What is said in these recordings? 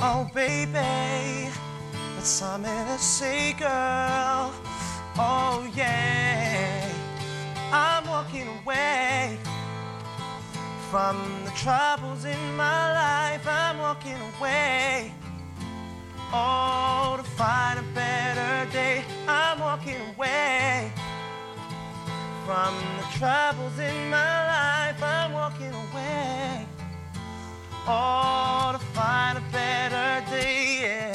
Oh baby, that's something to say, girl. Oh yeah, I'm walking away from the troubles in my life. I'm walking away, oh, to find a better day. I'm walking away from the troubles in my life. I'm walking away, oh, to find a better day, yeah.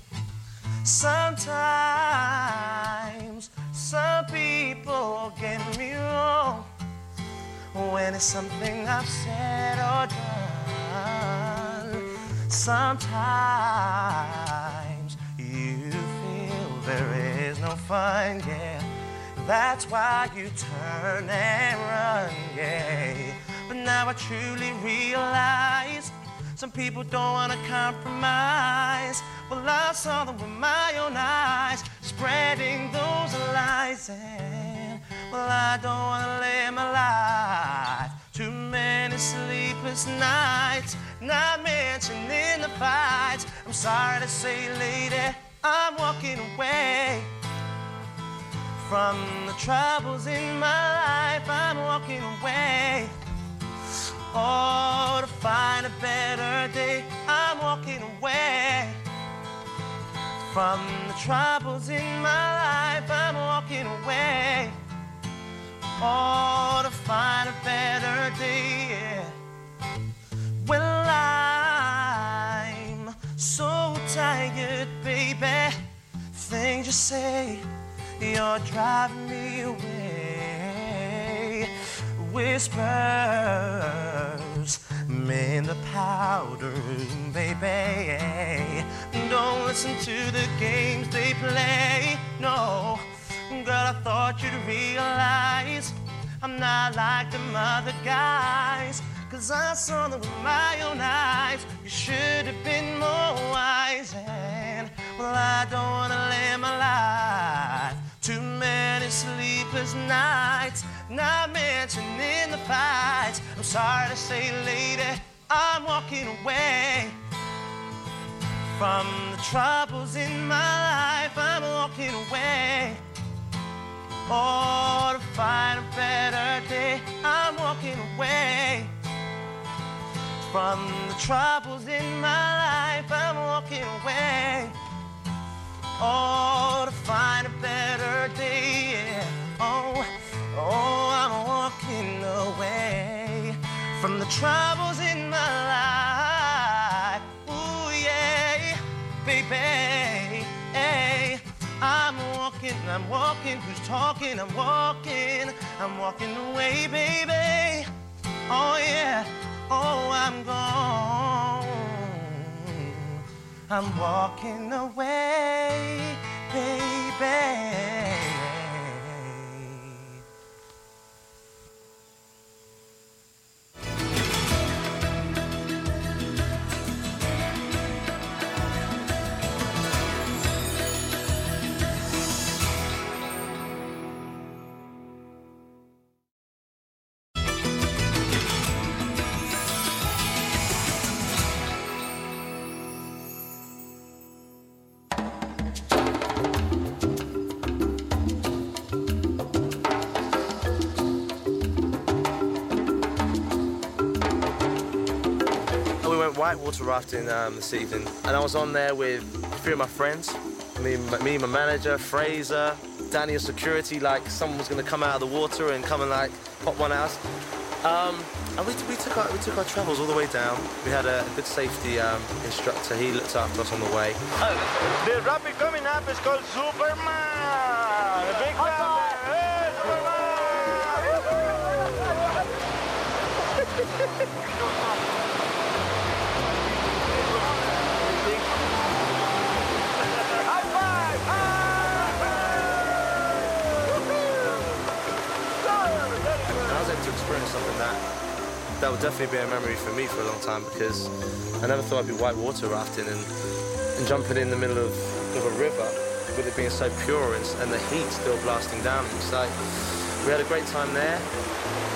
Sometimes some people get me wrong when it's something I've said or done. Sometimes you feel there is no fun, yeah. That's why you turn and run, yeah. But now I truly realize some people don't want to compromise. Well, I saw them with my own eyes, spreading those lies. And, well, I don't want to live my life. Too many sleepless nights, not mentioning the fights. I'm sorry to say, lady, I'm walking away from the troubles in my life. I'm walking away, oh, to find a better day. I'm walking away from the troubles in my life. I'm walking away, oh, to find a better day, yeah. Well, I'm so tired, baby. Things you say, you're driving me away. Whispers in the powder room, baby. Don't listen to the games they play, no. Girl, I thought you'd realize I'm not like them other guys, 'cause I saw them with my own eyes. You should have been more wise. And, well, I don't want to live my life. Too many sleepless nights, not mentioning the fights. I'm sorry to say, lady, I'm walking away from the troubles in my life. I'm walking away, oh, to find a better day. I'm walking away from the troubles in my life. I'm walking away, oh, to find a better day, yeah. Oh, oh, I'm walking away from the troubles in my life. Ooh, yeah, baby, hey. I'm walking, who's talking? I'm walking away, baby. Oh, yeah, oh, I'm gone. I'm walking away, baby. Whitewater rafting this evening, and I was on there with a few of my friends, me, my manager, Fraser, Danny, security, like someone was going to come out of the water and come and like pop one at us. And we took our travels all the way down. We had a good safety instructor. He looked after us on the way. The rapid coming up is called Superman. The big rapid. Hey, Superman. To experience something that would definitely be a memory for me for a long time, because I never thought I'd be whitewater rafting and jumping in the middle of a river with it being so pure and the heat still blasting down. It's like, we had a great time there.